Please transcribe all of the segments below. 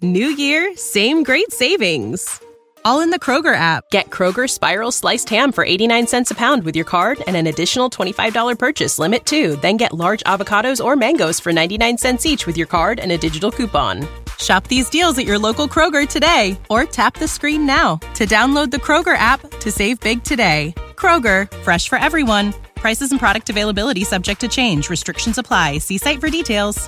New year, same great savings. All in the Kroger app. Get Kroger Spiral Sliced Ham for 89 cents a pound with your card and an additional $25 purchase limit too. Then get large avocados or mangoes for 99 cents each with your card and a digital coupon. Shop these deals at your local Kroger today or tap the screen now to download the Kroger app to save big today. Kroger, fresh for everyone. Prices and product availability subject to change. Restrictions apply. See site for details.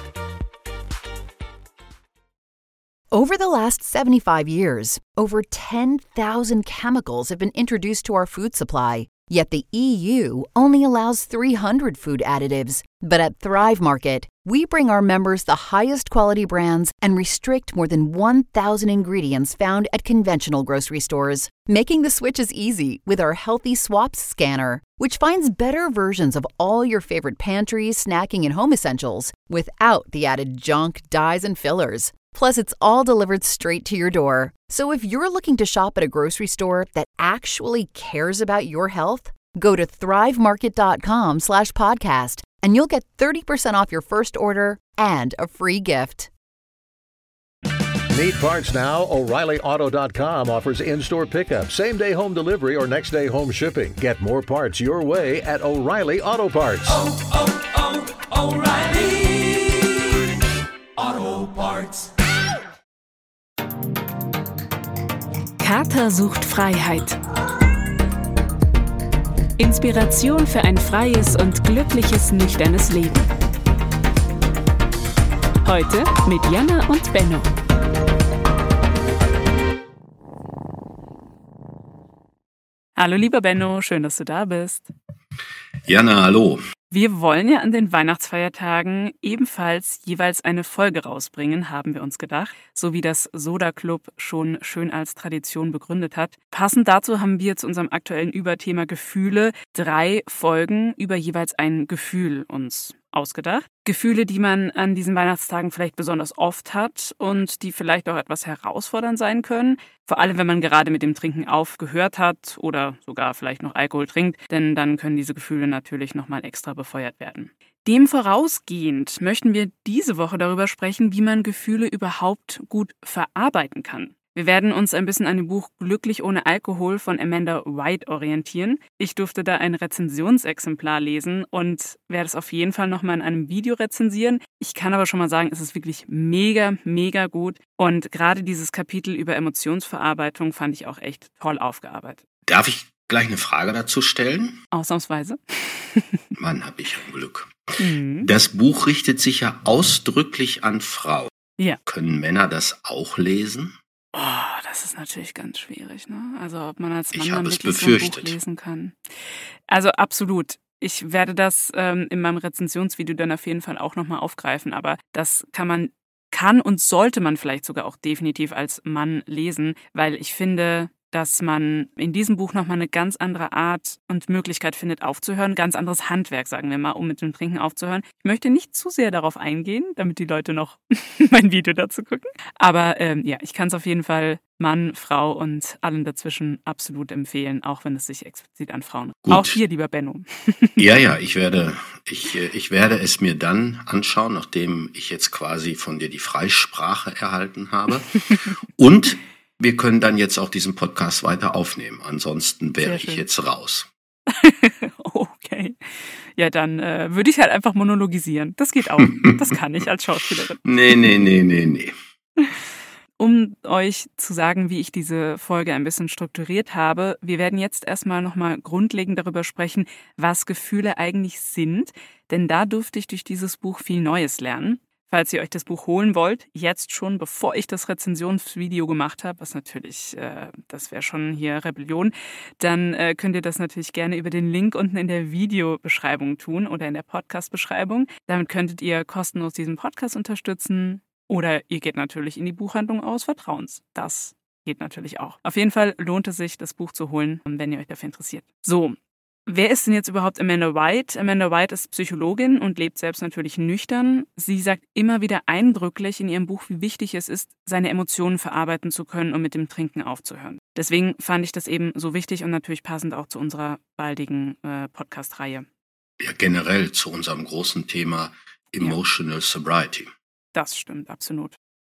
Over the last 75 years, over 10,000 chemicals have been introduced to our food supply. Yet the EU only allows 300 food additives. But at Thrive Market, we bring our members the highest quality brands and restrict more than 1,000 ingredients found at conventional grocery stores, making the switch as easy with our Healthy Swaps scanner, which finds better versions of all your favorite pantry, snacking, and home essentials without the added junk, dyes, and fillers. Plus, it's all delivered straight to your door. So if you're looking to shop at a grocery store that actually cares about your health, go to thrivemarket.com/podcast and you'll get 30% off your first order and a free gift. Need parts now? O'ReillyAuto.com offers in-store pickup, same-day home delivery, or next-day home shipping. Get more parts your way at O'Reilly Auto Parts. O'Reilly Auto Parts. Kater sucht Freiheit. Inspiration für ein freies und glückliches, nüchternes Leben. Heute mit Jana und Benno. Hallo lieber Benno, schön, dass du da bist. Jana, hallo. Wir wollen ja an den Weihnachtsfeiertagen ebenfalls jeweils eine Folge rausbringen, haben wir uns gedacht, so wie das Soda Club schon schön als Tradition begründet hat. Passend dazu haben wir zu unserem aktuellen Überthema Gefühle 3 Folgen über jeweils ein Gefühl uns ausgedacht. Gefühle, die man an diesen Weihnachtstagen vielleicht besonders oft hat und die vielleicht auch etwas herausfordernd sein können. Vor allem, wenn man gerade mit dem Trinken aufgehört hat oder sogar vielleicht noch Alkohol trinkt, denn dann können diese Gefühle natürlich nochmal extra befeuert werden. Dem vorausgehend möchten wir diese Woche darüber sprechen, wie man Gefühle überhaupt gut verarbeiten kann. Wir werden uns ein bisschen an dem Buch Glücklich ohne Alkohol von Amanda White orientieren. Ich durfte da ein Rezensionsexemplar lesen und werde es auf jeden Fall nochmal in einem Video rezensieren. Ich kann aber schon mal sagen, es ist wirklich mega, mega gut. Und gerade dieses Kapitel über Emotionsverarbeitung fand ich auch echt toll aufgearbeitet. Darf ich gleich eine Frage dazu stellen? Ausnahmsweise. Mann, hab ich ein Glück. Das Buch richtet sich ja ausdrücklich an Frauen. Ja. Können Männer das auch lesen? Oh, das ist natürlich ganz schwierig, ne? Also ob man als Mann Ich dann habe es wirklich so ein Buch befürchtet. lesen kann. Also absolut. Ich werde das in meinem Rezensionsvideo dann auf jeden Fall auch nochmal aufgreifen, aber das kann und sollte man vielleicht sogar auch definitiv als Mann lesen, weil ich finde, dass man in diesem Buch nochmal eine ganz andere Art und Möglichkeit findet aufzuhören, ganz anderes Handwerk, sagen wir mal, um mit dem Trinken aufzuhören. Ich möchte nicht zu sehr darauf eingehen, damit die Leute noch mein Video dazu gucken. Aber ja, ich kann es auf jeden Fall Mann, Frau und allen dazwischen absolut empfehlen, auch wenn es sich explizit an Frauen richtet. Gut. Auch dir, lieber Benno. Ja, ich werde es mir dann anschauen, nachdem ich jetzt quasi von dir die Freisprache erhalten habe. Und wir können dann jetzt auch diesen Podcast weiter aufnehmen. Ansonsten wäre ich jetzt raus. Okay. Ja, dann würde ich halt einfach monologisieren. Das geht auch. Das kann ich als Schauspielerin. Nee. Um euch zu sagen, wie ich diese Folge ein bisschen strukturiert habe, wir werden jetzt erstmal nochmal grundlegend darüber sprechen, was Gefühle eigentlich sind. Denn da durfte ich durch dieses Buch viel Neues lernen. Falls ihr euch das Buch holen wollt, jetzt schon, bevor ich das Rezensionsvideo gemacht habe, was natürlich, das wäre schon hier Rebellion, dann könnt ihr das natürlich gerne über den Link unten in der Videobeschreibung tun oder in der Podcast-Beschreibung. Damit könntet ihr kostenlos diesen Podcast unterstützen oder ihr geht natürlich in die Buchhandlung eures Vertrauens. Das geht natürlich auch. Auf jeden Fall lohnt es sich, das Buch zu holen, wenn ihr euch dafür interessiert. So. Wer ist denn jetzt überhaupt Amanda White? Amanda White ist Psychologin und lebt selbst natürlich nüchtern. Sie sagt immer wieder eindrücklich in ihrem Buch, wie wichtig es ist, seine Emotionen verarbeiten zu können, um mit dem Trinken aufzuhören. Deswegen fand ich das eben so wichtig und natürlich passend auch zu unserer baldigen Podcast-Reihe. Ja, generell zu unserem großen Thema Emotional Sobriety. Das stimmt, absolut.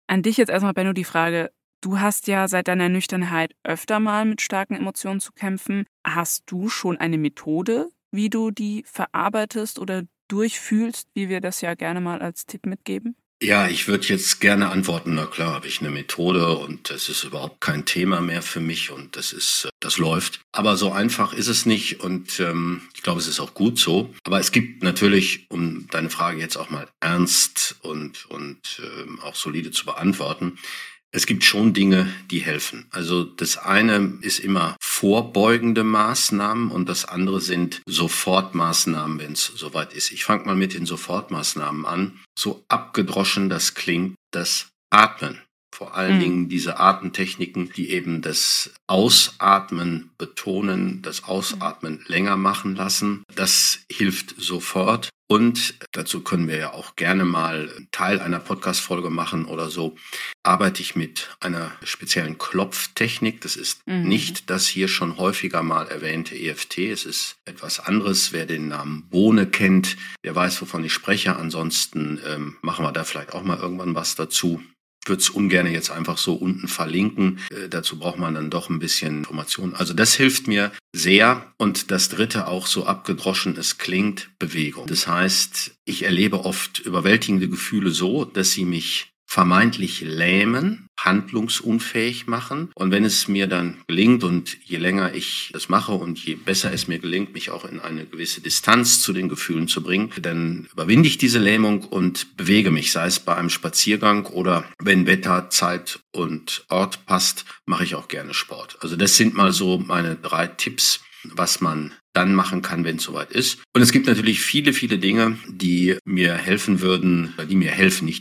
An dich jetzt erstmal, Benno, die Frage, du hast ja seit deiner Nüchternheit öfter mal mit starken Emotionen zu kämpfen. Hast du schon eine Methode, wie du die verarbeitest oder durchfühlst, wie wir das ja gerne mal als Tipp mitgeben? Ja, ich würde jetzt gerne antworten, na klar, habe ich eine Methode und das ist überhaupt kein Thema mehr für mich und das läuft. Aber so einfach ist es nicht und ich glaube, es ist auch gut so. Aber es gibt natürlich, um deine Frage jetzt auch mal ernst und auch solide zu beantworten, es gibt schon Dinge, die helfen. Also das eine ist immer vorbeugende Maßnahmen und das andere sind Sofortmaßnahmen, wenn es soweit ist. Ich fange mal mit den Sofortmaßnahmen an. So abgedroschen das klingt, das Atmen. Vor allen Dingen diese Atemtechniken, die eben das Ausatmen betonen, das Ausatmen länger machen lassen. Das hilft sofort. Und dazu können wir ja auch gerne mal Teil einer Podcast-Folge machen oder so. Arbeite ich mit einer speziellen Klopftechnik. Das ist nicht das hier schon häufiger mal erwähnte EFT. Es ist etwas anderes. Wer den Namen Bohne kennt, der weiß, wovon ich spreche. Ansonsten machen wir da vielleicht auch mal irgendwann was dazu. Ich würde es ungern jetzt einfach so unten verlinken. Dazu braucht man dann doch ein bisschen Information. Also das hilft mir sehr. Und das dritte, auch so abgedroschen es klingt, Bewegung. Das heißt, ich erlebe oft überwältigende Gefühle so, dass sie mich vermeintlich lähmen, handlungsunfähig machen. Und wenn es mir dann gelingt und je länger ich das mache und je besser es mir gelingt, mich auch in eine gewisse Distanz zu den Gefühlen zu bringen, dann überwinde ich diese Lähmung und bewege mich, sei es bei einem Spaziergang oder wenn Wetter, Zeit und Ort passt, mache ich auch gerne Sport. Also das sind mal so meine 3 Tipps, was man dann machen kann, wenn es soweit ist. Und es gibt natürlich viele, viele Dinge, die mir helfen würden, die mir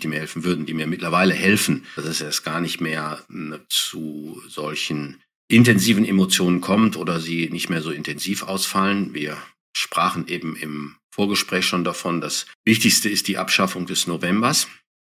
mittlerweile helfen, dass es erst gar nicht mehr zu solchen intensiven Emotionen kommt oder sie nicht mehr so intensiv ausfallen. Wir sprachen eben im Vorgespräch schon davon, das Wichtigste ist die Abschaffung des Novembers.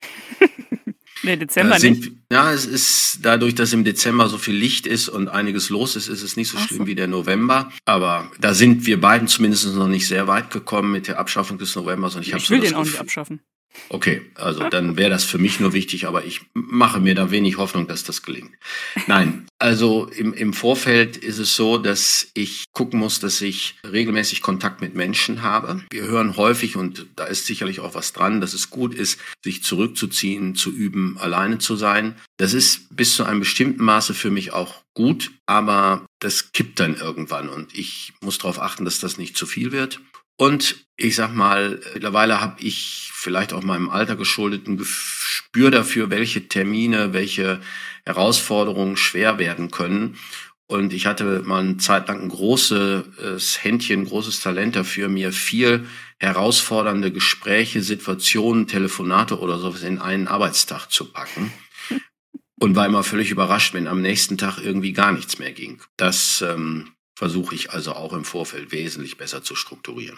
Nee, Dezember nicht. Ja, es ist dadurch, dass im Dezember so viel Licht ist und einiges los ist, ist es nicht so schlimm wie der November. Aber da sind wir beiden zumindest noch nicht sehr weit gekommen mit der Abschaffung des Novembers. Und ich will den auch nicht abschaffen. Okay, also dann wäre das für mich nur wichtig, aber ich mache mir da wenig Hoffnung, dass das gelingt. Nein, also im Vorfeld ist es so, dass ich gucken muss, dass ich regelmäßig Kontakt mit Menschen habe. Wir hören häufig, und da ist sicherlich auch was dran, dass es gut ist, sich zurückzuziehen, zu üben, alleine zu sein. Das ist bis zu einem bestimmten Maße für mich auch gut, aber das kippt dann irgendwann und ich muss darauf achten, dass das nicht zu viel wird. Und ich sag mal, mittlerweile habe ich vielleicht auch meinem Alter geschuldet ein Gespür dafür, welche Termine, welche Herausforderungen schwer werden können. Und ich hatte mal eine Zeit lang ein großes Händchen, großes Talent dafür, mir viel herausfordernde Gespräche, Situationen, Telefonate oder sowas in einen Arbeitstag zu packen. Und war immer völlig überrascht, wenn am nächsten Tag irgendwie gar nichts mehr ging. Das versuche ich also auch im Vorfeld wesentlich besser zu strukturieren.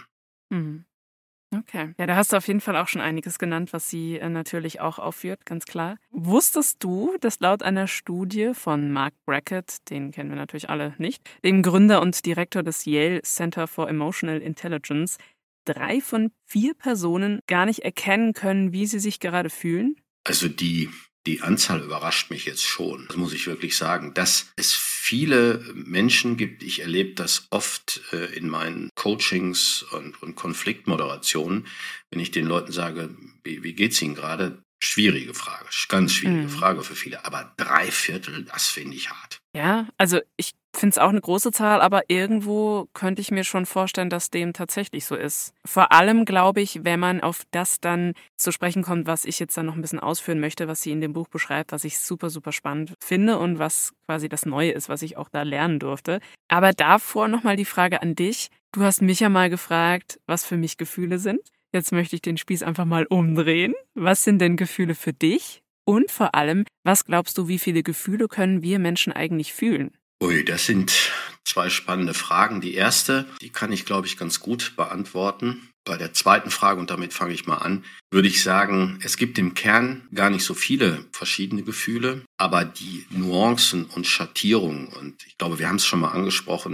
Okay. Ja, da hast du auf jeden Fall auch schon einiges genannt, was sie natürlich auch aufführt, ganz klar. Wusstest du, dass laut einer Studie von Mark Brackett, den kennen wir natürlich alle nicht, dem Gründer und Direktor des Yale Center for Emotional Intelligence, 3 von 4 Personen gar nicht erkennen können, wie sie sich gerade fühlen? Also die Anzahl überrascht mich jetzt schon. Das muss ich wirklich sagen, dass es viele Menschen gibt. Ich erlebe das oft in meinen Coachings und Konfliktmoderationen, wenn ich den Leuten sage, wie geht's Ihnen gerade? Schwierige Frage, ganz schwierige Frage für viele. Aber 3/4, das finde ich hart. Ja, also ich finde es auch eine große Zahl, aber irgendwo könnte ich mir schon vorstellen, dass dem tatsächlich so ist. Vor allem glaube ich, wenn man auf das dann zu sprechen kommt, was ich jetzt dann noch ein bisschen ausführen möchte, was sie in dem Buch beschreibt, was ich super, super spannend finde und was quasi das Neue ist, was ich auch da lernen durfte. Aber davor nochmal die Frage an dich. Du hast mich ja mal gefragt, was für mich Gefühle sind. Jetzt möchte ich den Spieß einfach mal umdrehen. Was sind denn Gefühle für dich? Und vor allem, was glaubst du, wie viele Gefühle können wir Menschen eigentlich fühlen? Ui, das sind 2 spannende Fragen. Die erste, die kann ich, glaube ich, ganz gut beantworten. Bei der zweiten Frage, und damit fange ich mal an, würde ich sagen, es gibt im Kern gar nicht so viele verschiedene Gefühle, aber die Nuancen und Schattierungen, und ich glaube, wir haben es schon mal angesprochen,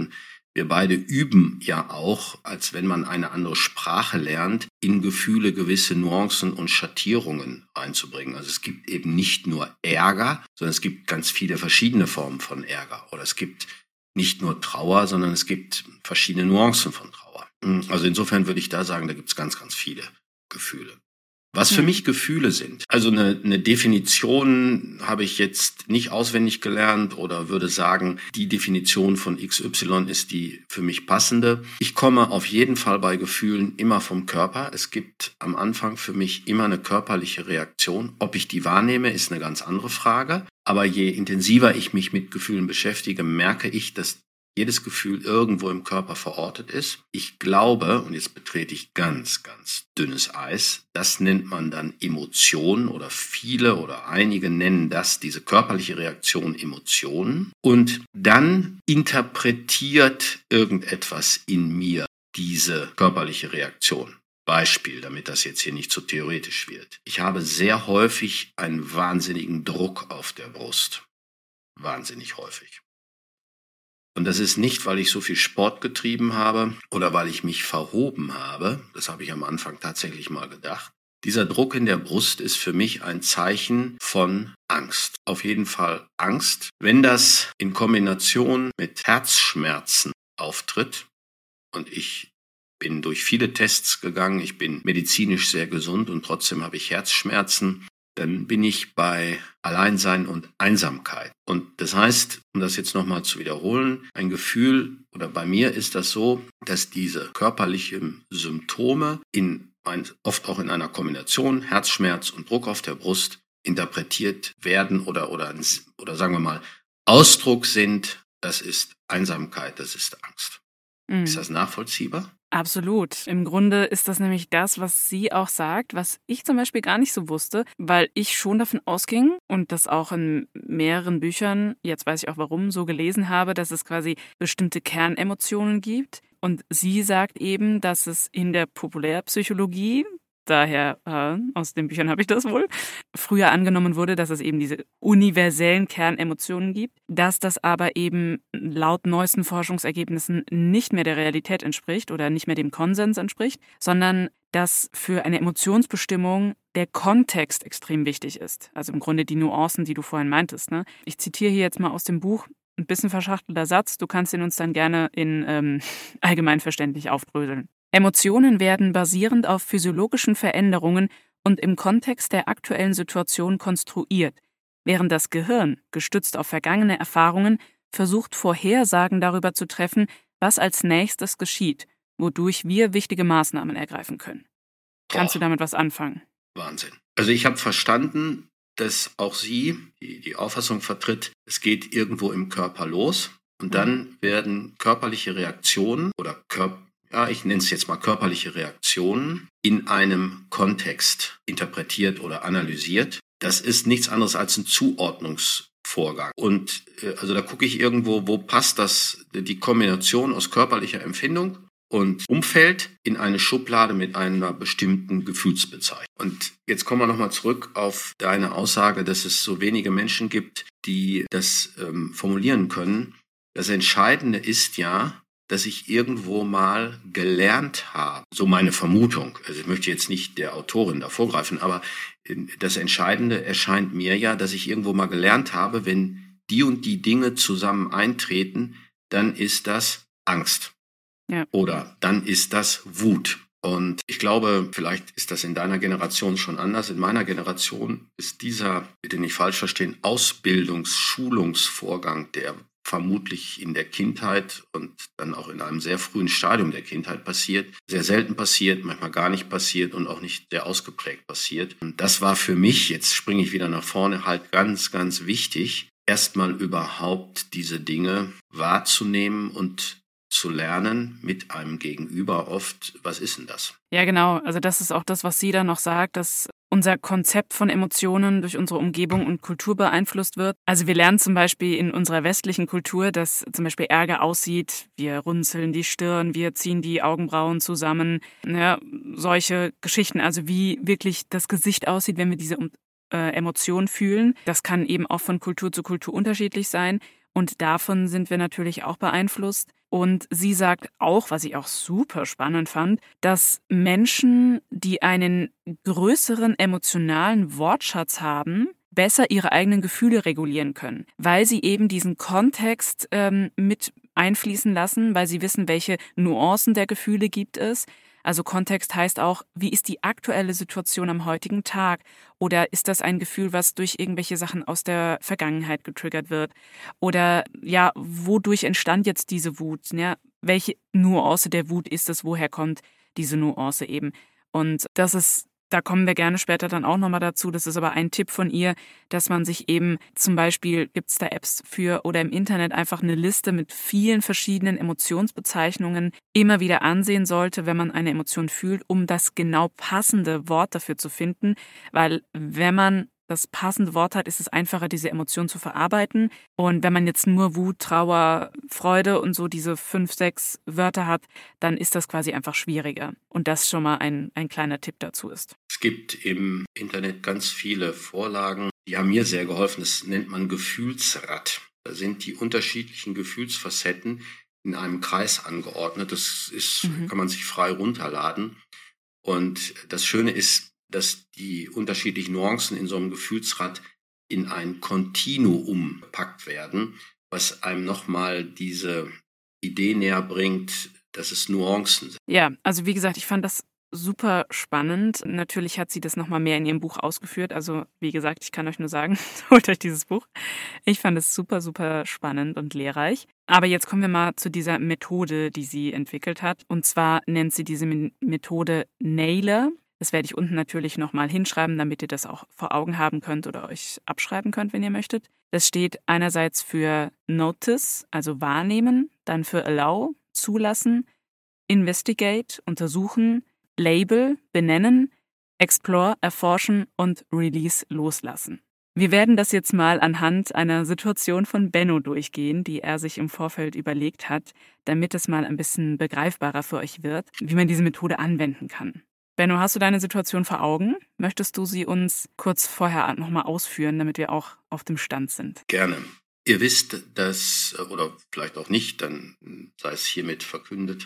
wir beide üben ja auch, als wenn man eine andere Sprache lernt, in Gefühle gewisse Nuancen und Schattierungen einzubringen. Also es gibt eben nicht nur Ärger, sondern es gibt ganz viele verschiedene Formen von Ärger. Oder es gibt nicht nur Trauer, sondern es gibt verschiedene Nuancen von Trauer. Also insofern würde ich da sagen, da gibt es ganz, ganz viele Gefühle. Was für mich Gefühle sind. Also eine Definition habe ich jetzt nicht auswendig gelernt oder würde sagen, die Definition von XY ist die für mich passende. Ich komme auf jeden Fall bei Gefühlen immer vom Körper. Es gibt am Anfang für mich immer eine körperliche Reaktion. Ob ich die wahrnehme, ist eine ganz andere Frage. Aber je intensiver ich mich mit Gefühlen beschäftige, merke ich, dass jedes Gefühl irgendwo im Körper verortet ist. Ich glaube, und jetzt betrete ich ganz, ganz dünnes Eis, das nennt man dann Emotion oder viele oder einige nennen das, diese körperliche Reaktion, Emotionen. Und dann interpretiert irgendetwas in mir diese körperliche Reaktion. Beispiel, damit das jetzt hier nicht so theoretisch wird. Ich habe sehr häufig einen wahnsinnigen Druck auf der Brust. Wahnsinnig häufig. Und das ist nicht, weil ich so viel Sport getrieben habe oder weil ich mich verhoben habe. Das habe ich am Anfang tatsächlich mal gedacht. Dieser Druck in der Brust ist für mich ein Zeichen von Angst. Auf jeden Fall Angst. Wenn das in Kombination mit Herzschmerzen auftritt, und ich bin durch viele Tests gegangen, ich bin medizinisch sehr gesund und trotzdem habe ich Herzschmerzen, dann bin ich bei Alleinsein und Einsamkeit. Und das heißt, um das jetzt nochmal zu wiederholen, ein Gefühl, oder bei mir ist das so, dass diese körperlichen Symptome oft auch in einer Kombination Herzschmerz und Druck auf der Brust interpretiert werden oder sagen wir mal Ausdruck sind, das ist Einsamkeit, das ist Angst. Ist das nachvollziehbar? Absolut. Im Grunde ist das nämlich das, was sie auch sagt, was ich zum Beispiel gar nicht so wusste, weil ich schon davon ausging und das auch in mehreren Büchern, jetzt weiß ich auch warum, so gelesen habe, dass es quasi bestimmte Kernemotionen gibt. Und sie sagt eben, dass es in der Populärpsychologie, daher aus den Büchern habe ich das wohl, früher angenommen wurde, dass es eben diese universellen Kernemotionen gibt, dass das aber eben laut neuesten Forschungsergebnissen nicht mehr der Realität entspricht oder nicht mehr dem Konsens entspricht, sondern dass für eine Emotionsbestimmung der Kontext extrem wichtig ist. Also im Grunde die Nuancen, die du vorhin meintest. Ne? Ich zitiere hier jetzt mal aus dem Buch, ein bisschen verschachtelter Satz, du kannst ihn uns dann gerne in allgemeinverständlich aufdröseln. Emotionen werden basierend auf physiologischen Veränderungen und im Kontext der aktuellen Situation konstruiert, während das Gehirn, gestützt auf vergangene Erfahrungen, versucht, Vorhersagen darüber zu treffen, was als nächstes geschieht, wodurch wir wichtige Maßnahmen ergreifen können. Kannst du damit was anfangen? Wahnsinn. Also ich habe verstanden, dass auch sie die Auffassung vertritt, es geht irgendwo im Körper los und dann werden körperliche Reaktionen oder ich nenne es jetzt mal körperliche Reaktionen, in einem Kontext interpretiert oder analysiert. Das ist nichts anderes als ein Zuordnungsvorgang. Und also da gucke ich irgendwo, wo passt die Kombination aus körperlicher Empfindung und Umfeld in eine Schublade mit einer bestimmten Gefühlsbezeichnung. Und jetzt kommen wir nochmal zurück auf deine Aussage, dass es so wenige Menschen gibt, die das formulieren können. Das Entscheidende ist ja, dass ich irgendwo mal gelernt habe. So meine Vermutung. Also ich möchte jetzt nicht der Autorin da vorgreifen, aber das Entscheidende erscheint mir ja, dass ich irgendwo mal gelernt habe, wenn die und die Dinge zusammen eintreten, dann ist das Angst. Ja. Oder dann ist das Wut. Und ich glaube, vielleicht ist das in deiner Generation schon anders. In meiner Generation ist dieser, bitte nicht falsch verstehen, Schulungsvorgang, der vermutlich in der Kindheit und dann auch in einem sehr frühen Stadium der Kindheit passiert, sehr selten passiert, manchmal gar nicht passiert und auch nicht sehr ausgeprägt passiert. Und das war für mich, jetzt springe ich wieder nach vorne, halt ganz, ganz wichtig, erstmal überhaupt diese Dinge wahrzunehmen und zu lernen mit einem Gegenüber oft, was ist denn das? Ja, genau. Also das ist auch das, was sie da noch sagt, dass unser Konzept von Emotionen durch unsere Umgebung und Kultur beeinflusst wird. Also wir lernen zum Beispiel in unserer westlichen Kultur, dass zum Beispiel Ärger aussieht, wir runzeln die Stirn, wir ziehen die Augenbrauen zusammen, solche Geschichten, also wie wirklich das Gesicht aussieht, wenn wir diese Emotion fühlen. Das kann eben auch von Kultur zu Kultur unterschiedlich sein. Und davon sind wir natürlich auch beeinflusst. Und sie sagt auch, was ich auch super spannend fand, dass Menschen, die einen größeren emotionalen Wortschatz haben, besser ihre eigenen Gefühle regulieren können, weil sie eben diesen Kontext mit einfließen lassen, weil sie wissen, welche Nuancen der Gefühle gibt es. Also Kontext heißt auch, wie ist die aktuelle Situation am heutigen Tag? Oder ist das ein Gefühl, was durch irgendwelche Sachen aus der Vergangenheit getriggert wird? Oder ja, wodurch entstand jetzt diese Wut? Ja, welche Nuance der Wut ist es? Woher kommt diese Nuance eben? Und da kommen wir gerne später dann auch nochmal dazu. Das ist aber ein Tipp von ihr, dass man sich eben zum Beispiel, gibt es da Apps für oder im Internet einfach eine Liste mit vielen verschiedenen Emotionsbezeichnungen immer wieder ansehen sollte, wenn man eine Emotion fühlt, um das genau passende Wort dafür zu finden. Weil wenn man das passende Wort hat, ist es einfacher, diese Emotion zu verarbeiten. Und wenn man jetzt nur Wut, Trauer, Freude und so diese 5, 6 Wörter hat, dann ist das quasi einfach schwieriger. Und das schon mal ein kleiner Tipp dazu ist. Es gibt im Internet ganz viele Vorlagen, die haben mir sehr geholfen. Das nennt man Gefühlsrad. Da sind die unterschiedlichen Gefühlsfacetten in einem Kreis angeordnet. Das kann man sich frei runterladen. Und das Schöne ist, dass die unterschiedlichen Nuancen in so einem Gefühlsrad in ein Kontinuum gepackt werden, was einem nochmal diese Idee näher bringt, dass es Nuancen sind. Ja, also wie gesagt, ich fand das super spannend. Natürlich hat sie das nochmal mehr in ihrem Buch ausgeführt. Also wie gesagt, ich kann euch nur sagen, holt euch dieses Buch. Ich fand es super, super spannend und lehrreich. Aber jetzt kommen wir mal zu dieser Methode, die sie entwickelt hat. Und zwar nennt sie diese Methode Naylor. Das werde ich unten natürlich nochmal hinschreiben, damit ihr das auch vor Augen haben könnt oder euch abschreiben könnt, wenn ihr möchtet. Das steht einerseits für Notice, also wahrnehmen, dann für Allow, zulassen, Investigate, untersuchen, Label, benennen, Explore, erforschen und Release, loslassen. Wir werden das jetzt mal anhand einer Situation von Benno durchgehen, die er sich im Vorfeld überlegt hat, damit es mal ein bisschen begreifbarer für euch wird, wie man diese Methode anwenden kann. Benno, hast du deine Situation vor Augen? Möchtest du sie uns kurz vorher nochmal ausführen, damit wir auch auf dem Stand sind? Gerne. Ihr wisst, dass, oder vielleicht auch nicht, dann sei es hiermit verkündet,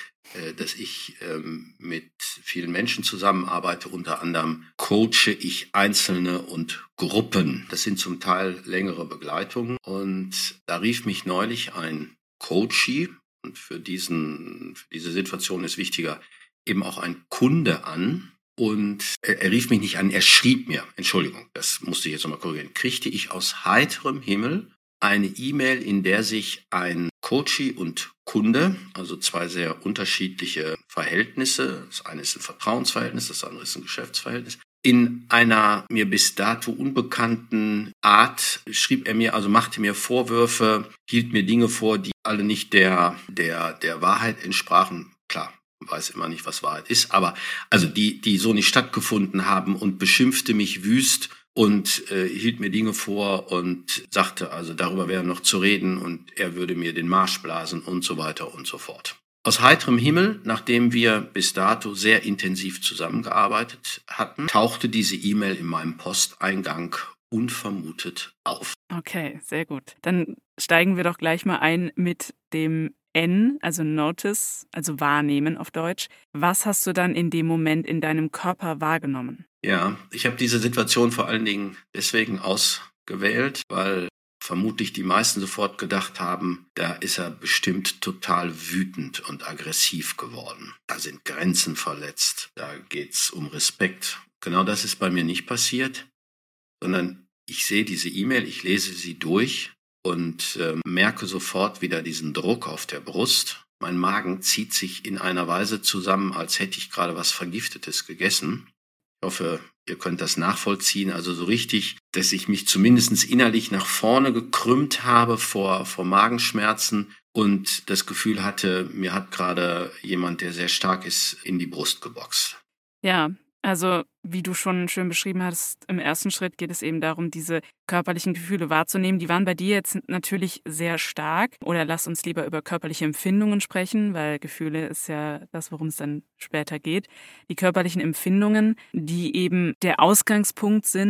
dass ich mit vielen Menschen zusammenarbeite. Unter anderem coache ich Einzelne und Gruppen. Das sind zum Teil längere Begleitungen. Und da rief mich neulich ein Coachee, und für diese Situation ist wichtiger, eben auch ein Kunde an. Und er rief mich nicht an, er schrieb mir, Entschuldigung, das musste ich jetzt nochmal korrigieren, kriegte ich aus heiterem Himmel eine E-Mail, in der sich ein Coachee und Kunde, also zwei sehr unterschiedliche Verhältnisse, das eine ist ein Vertrauensverhältnis, das andere ist ein Geschäftsverhältnis, in einer mir bis dato unbekannten Art schrieb er mir, also machte mir Vorwürfe, hielt mir Dinge vor, die alle nicht der Wahrheit entsprachen. Klar, weiß immer nicht, was Wahrheit ist, aber also die so nicht stattgefunden haben, und beschimpfte mich wüst und hielt mir Dinge vor und sagte, also darüber wäre noch zu reden und er würde mir den Marsch blasen und so weiter und so fort. Aus heiterem Himmel, nachdem wir bis dato sehr intensiv zusammengearbeitet hatten, tauchte diese E-Mail in meinem Posteingang unvermutet auf. Okay, sehr gut. Dann steigen wir doch gleich mal ein mit dem N, also Notice, also wahrnehmen auf Deutsch. Was hast du dann in dem Moment in deinem Körper wahrgenommen? Ja, ich habe diese Situation vor allen Dingen deswegen ausgewählt, weil vermutlich die meisten sofort gedacht haben, da ist er bestimmt total wütend und aggressiv geworden. Da sind Grenzen verletzt, da geht's um Respekt. Genau das ist bei mir nicht passiert, sondern ich sehe diese E-Mail, ich lese sie durch und merke sofort wieder diesen Druck auf der Brust. Mein Magen zieht sich in einer Weise zusammen, als hätte ich gerade was Vergiftetes gegessen. Ich hoffe, ihr könnt das nachvollziehen. Also so richtig, dass ich mich zumindest innerlich nach vorne gekrümmt habe vor Magenschmerzen und das Gefühl hatte, mir hat gerade jemand, der sehr stark ist, in die Brust geboxt. Ja, also wie du schon schön beschrieben hast, im ersten Schritt geht es eben darum, diese körperlichen Gefühle wahrzunehmen. Die waren bei dir jetzt natürlich sehr stark. Oder lass uns lieber über körperliche Empfindungen sprechen, weil Gefühle ist ja das, worum es dann später geht. Die körperlichen Empfindungen, die eben der Ausgangspunkt sind,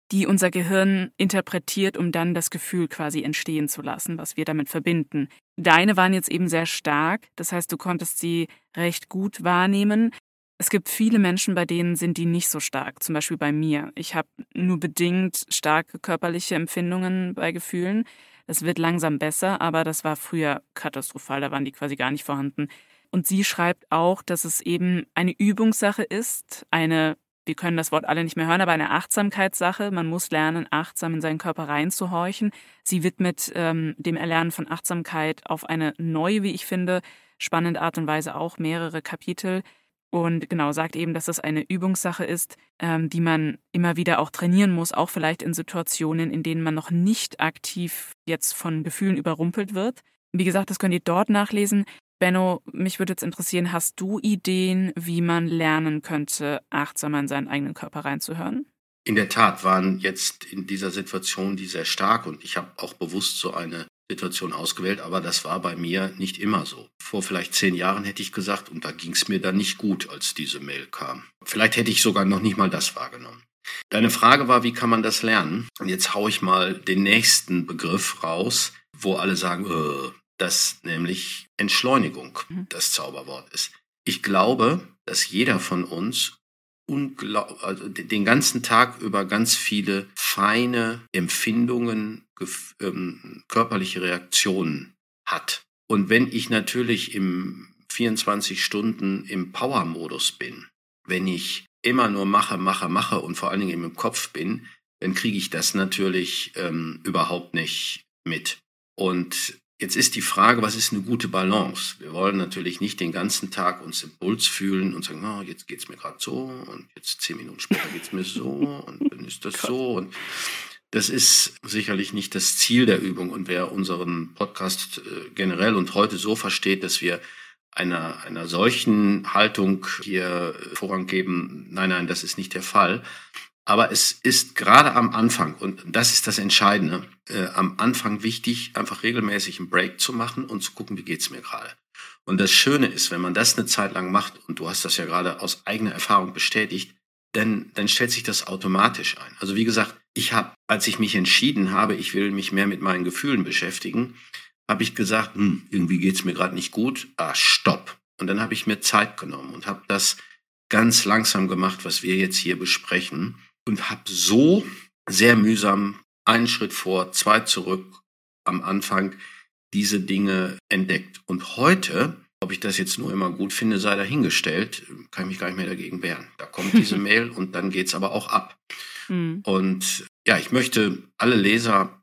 die unser Gehirn interpretiert, um dann das Gefühl quasi entstehen zu lassen, was wir damit verbinden. Deine waren jetzt eben sehr stark, das heißt, du konntest sie recht gut wahrnehmen. Es gibt viele Menschen, bei denen sind die nicht so stark, zum Beispiel bei mir. Ich habe nur bedingt starke körperliche Empfindungen bei Gefühlen. Das wird langsam besser, aber das war früher katastrophal, da waren die quasi gar nicht vorhanden. Und sie schreibt auch, dass es eben eine Übungssache ist, wir können das Wort alle nicht mehr hören, aber eine Achtsamkeitssache. Man muss lernen, achtsam in seinen Körper reinzuhorchen. Sie widmet dem Erlernen von Achtsamkeit auf eine neue, wie ich finde, spannende Art und Weise auch mehrere Kapitel. Und genau, sagt eben, dass das eine Übungssache ist, die man immer wieder auch trainieren muss, auch vielleicht in Situationen, in denen man noch nicht aktiv jetzt von Gefühlen überrumpelt wird. Wie gesagt, das könnt ihr dort nachlesen. Benno, mich würde jetzt interessieren, hast du Ideen, wie man lernen könnte, achtsamer in seinen eigenen Körper reinzuhören? In der Tat waren jetzt in dieser Situation die sehr stark und ich habe auch bewusst so eine Situation ausgewählt, aber das war bei mir nicht immer so. Vor vielleicht 10 Jahren hätte ich gesagt, und da ging es mir dann nicht gut, als diese Mail kam. Vielleicht hätte ich sogar noch nicht mal das wahrgenommen. Deine Frage war, wie kann man das lernen? Und jetzt haue ich mal den nächsten Begriff raus, wo alle sagen, dass nämlich Entschleunigung das Zauberwort ist. Ich glaube, dass jeder von uns den ganzen Tag über ganz viele feine Empfindungen, körperliche Reaktionen hat. Und wenn ich natürlich im 24 Stunden im Power-Modus bin, wenn ich immer nur mache und vor allen Dingen im Kopf bin, dann kriege ich das natürlich überhaupt nicht mit. Und jetzt ist die Frage, was ist eine gute Balance? Wir wollen natürlich nicht den ganzen Tag uns im Puls fühlen und sagen, oh, jetzt geht's mir gerade so und jetzt 10 Minuten später geht's mir so und dann ist das so. Und das ist sicherlich nicht das Ziel der Übung. Und wer unseren Podcast generell und heute so versteht, dass wir einer solchen Haltung hier Vorrang geben, nein, das ist nicht der Fall. Aber es ist gerade am Anfang, und das ist das Entscheidende, am Anfang wichtig, einfach regelmäßig einen Break zu machen und zu gucken, wie geht's mir gerade. Und das Schöne ist, wenn man das eine Zeit lang macht, und du hast das ja gerade aus eigener Erfahrung bestätigt, dann stellt sich das automatisch ein. Also wie gesagt, als ich mich entschieden habe, ich will mich mehr mit meinen Gefühlen beschäftigen, habe ich gesagt, irgendwie geht's mir gerade nicht gut, stopp. Und dann habe ich mir Zeit genommen und habe das ganz langsam gemacht, was wir jetzt hier besprechen. Und habe so sehr mühsam 1 Schritt vor, 2 zurück am Anfang diese Dinge entdeckt. Und heute, ob ich das jetzt nur immer gut finde, sei dahingestellt, kann ich mich gar nicht mehr dagegen wehren. Da kommt diese Mail und dann geht's aber auch ab. Und ja, ich möchte alle Hörer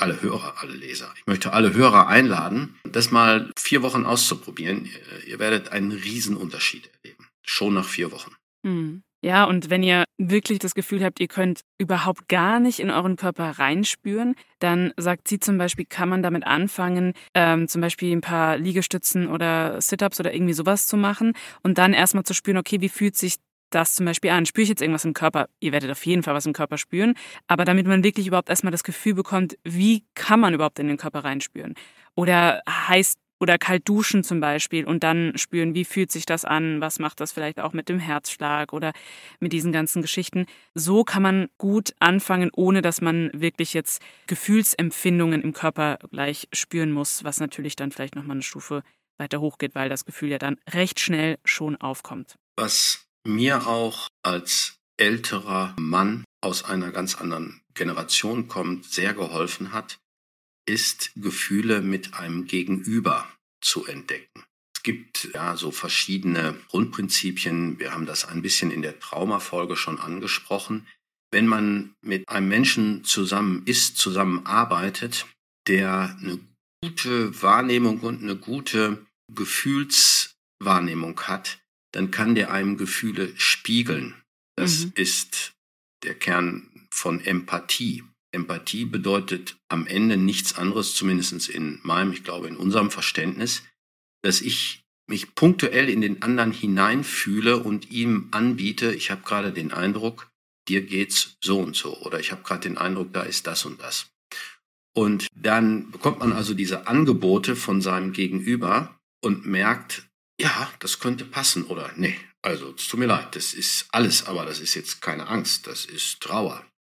einladen, das mal 4 Wochen auszuprobieren. Ihr werdet einen Riesenunterschied erleben. Schon nach 4 Wochen. Ja, und wenn ihr wirklich das Gefühl habt, ihr könnt überhaupt gar nicht in euren Körper reinspüren, dann sagt sie zum Beispiel, kann man damit anfangen, zum Beispiel ein paar Liegestützen oder Sit-Ups oder irgendwie sowas zu machen und dann erstmal zu spüren, okay, wie fühlt sich das zum Beispiel an? Spüre ich jetzt irgendwas im Körper? Ihr werdet auf jeden Fall was im Körper spüren, aber damit man wirklich überhaupt erstmal das Gefühl bekommt, wie kann man überhaupt in den Körper reinspüren? Oder kalt duschen zum Beispiel und dann spüren, wie fühlt sich das an, was macht das vielleicht auch mit dem Herzschlag oder mit diesen ganzen Geschichten. So kann man gut anfangen, ohne dass man wirklich jetzt Gefühlsempfindungen im Körper gleich spüren muss, was natürlich dann vielleicht nochmal eine Stufe weiter hochgeht, weil das Gefühl ja dann recht schnell schon aufkommt. Was mir auch als älterer Mann aus einer ganz anderen Generation kommt, sehr geholfen hat, ist, Gefühle mit einem Gegenüber zu entdecken. Es gibt ja so verschiedene Grundprinzipien. Wir haben das ein bisschen in der Traumafolge schon angesprochen. Wenn man mit einem Menschen zusammenarbeitet, der eine gute Wahrnehmung und eine gute Gefühlswahrnehmung hat, dann kann der einem Gefühle spiegeln. Das ist der Kern von Empathie. Empathie bedeutet am Ende nichts anderes, zumindest in unserem Verständnis, dass ich mich punktuell in den anderen hineinfühle und ihm anbiete, ich habe gerade den Eindruck, dir geht's so und so, oder ich habe gerade den Eindruck, da ist das und das. Und dann bekommt man also diese Angebote von seinem Gegenüber und merkt, ja, das könnte passen oder nee, also es tut mir leid, das ist alles, aber das ist jetzt keine Angst, das ist Trauer.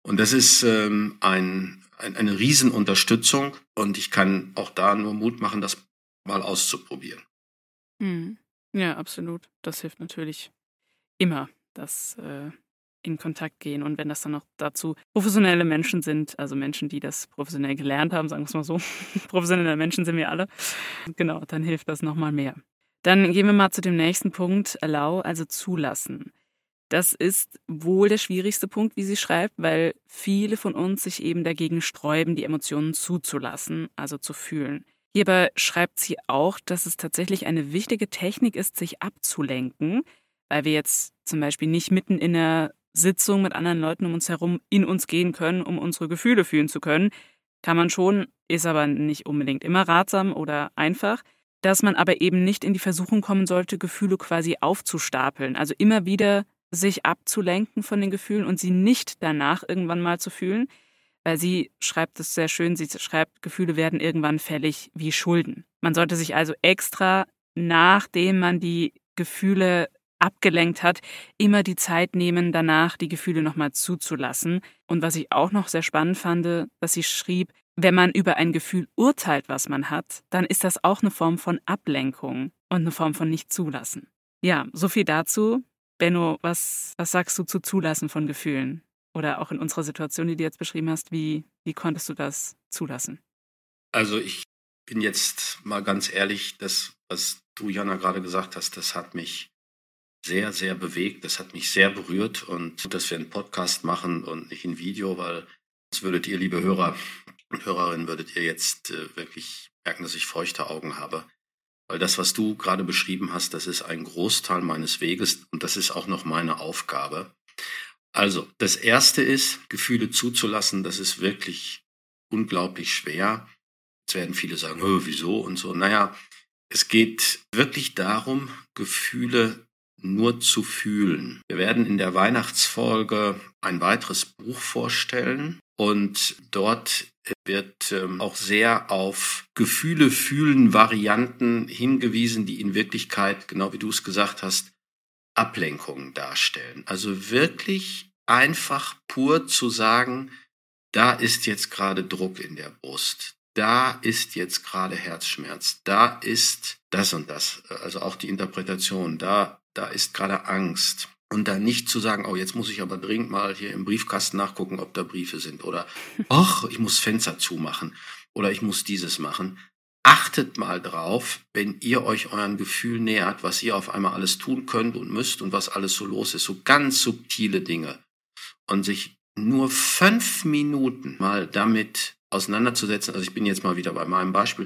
Und das ist eine Riesenunterstützung und ich kann auch da nur Mut machen, das mal auszuprobieren. Ja, absolut. Das hilft natürlich immer, das in Kontakt gehen. Und wenn das dann noch dazu professionelle Menschen sind, also Menschen, die das professionell gelernt haben, sagen wir es mal so, professionelle Menschen sind wir alle, genau, dann hilft das nochmal mehr. Dann gehen wir mal zu dem nächsten Punkt, allow, also zulassen. Das ist wohl der schwierigste Punkt, wie sie schreibt, weil viele von uns sich eben dagegen sträuben, die Emotionen zuzulassen, also zu fühlen. Hierbei schreibt sie auch, dass es tatsächlich eine wichtige Technik ist, sich abzulenken, weil wir jetzt zum Beispiel nicht mitten in einer Sitzung mit anderen Leuten um uns herum in uns gehen können, um unsere Gefühle fühlen zu können. Kann man schon, ist aber nicht unbedingt immer ratsam oder einfach. Dass man aber eben nicht in die Versuchung kommen sollte, Gefühle quasi aufzustapeln. Also immer wieder sich abzulenken von den Gefühlen und sie nicht danach irgendwann mal zu fühlen. Weil sie schreibt es sehr schön, sie schreibt, Gefühle werden irgendwann fällig wie Schulden. Man sollte sich also extra, nachdem man die Gefühle abgelenkt hat, immer die Zeit nehmen, danach die Gefühle nochmal zuzulassen. Und was ich auch noch sehr spannend fand, dass sie schrieb, wenn man über ein Gefühl urteilt, was man hat, dann ist das auch eine Form von Ablenkung und eine Form von Nicht-Zulassen. Ja, so viel dazu. Benno, was sagst du zu Zulassen von Gefühlen? Oder auch in unserer Situation, die du jetzt beschrieben hast, wie konntest du das zulassen? Also ich bin jetzt mal ganz ehrlich, das, was du, Jana, gerade gesagt hast, das hat mich sehr, sehr bewegt, das hat mich sehr berührt und gut, dass wir einen Podcast machen und nicht ein Video, weil sonst würdet ihr, liebe Hörer und Hörerinnen, würdet ihr jetzt wirklich merken, dass ich feuchte Augen habe. Weil das, was du gerade beschrieben hast, das ist ein Großteil meines Weges und das ist auch noch meine Aufgabe. Also, das Erste ist, Gefühle zuzulassen, das ist wirklich unglaublich schwer. Jetzt werden viele sagen, wieso und so. Naja, es geht wirklich darum, Gefühle nur zu fühlen. Wir werden in der Weihnachtsfolge ein weiteres Buch vorstellen und dort wird auch sehr auf Gefühle fühlen Varianten hingewiesen, die in Wirklichkeit, genau wie du es gesagt hast, Ablenkungen darstellen. Also wirklich einfach pur zu sagen, da ist jetzt gerade Druck in der Brust, da ist jetzt gerade Herzschmerz, da ist das und das, also auch die Interpretation, da ist gerade Angst. Und dann nicht zu sagen, oh, jetzt muss ich aber dringend mal hier im Briefkasten nachgucken, ob da Briefe sind. Oder, ach, ich muss Fenster zumachen. Oder ich muss dieses machen. Achtet mal drauf, wenn ihr euch euren Gefühl nähert, was ihr auf einmal alles tun könnt und müsst und was alles so los ist. So ganz subtile Dinge. Und sich nur 5 Minuten mal damit auseinanderzusetzen. Also ich bin jetzt mal wieder bei meinem Beispiel.